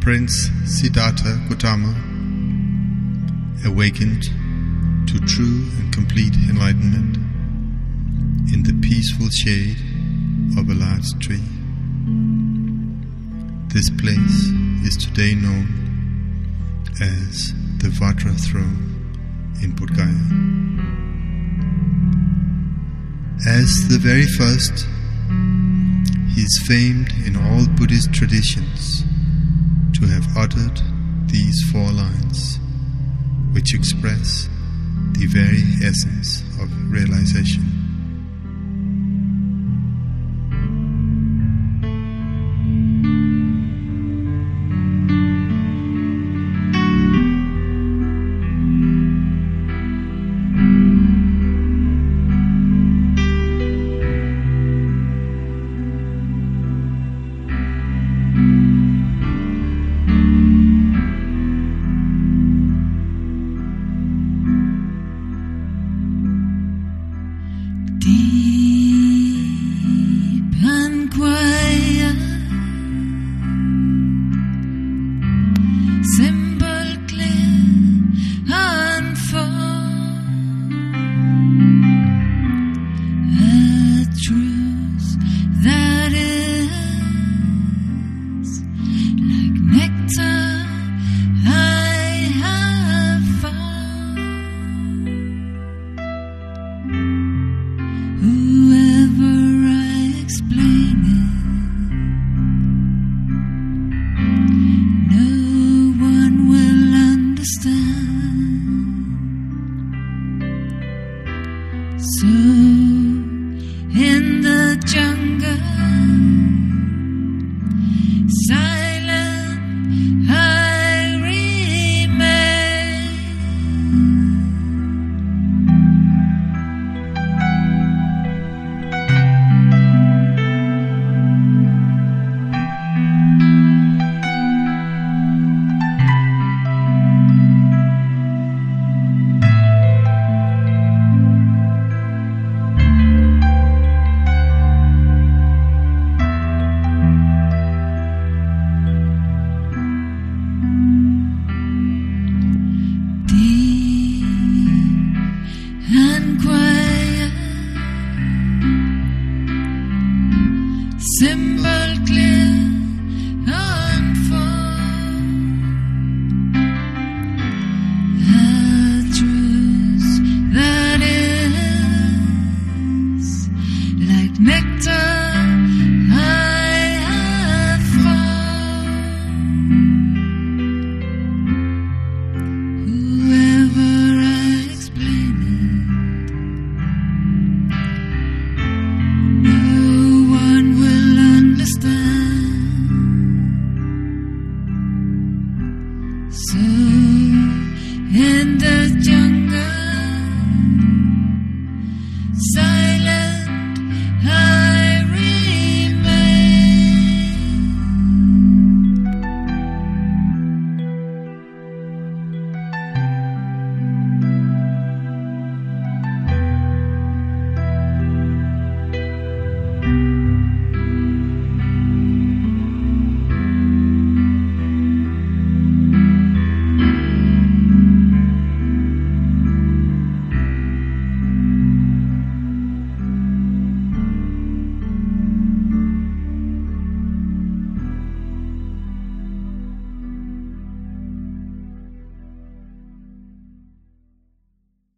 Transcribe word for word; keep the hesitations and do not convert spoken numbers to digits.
Prince Siddhartha Gautama awakened to true and complete enlightenment in the peaceful shade of a large tree. This place is today known as the Vajra throne in Bodh Gaya. As the very first, he is famed in all Buddhist traditions to have uttered these four lines, which express the very essence of realization. Deep and quiet, simple, clear and full, a truth that is like nectar I have found. Whoever I explain it, no one will understand. So in the jungle, silent I remain. And quiet, simple, clear and full, a truth that is like nectar I have found. Whoever I explain it, so in the jungle, silent I remain.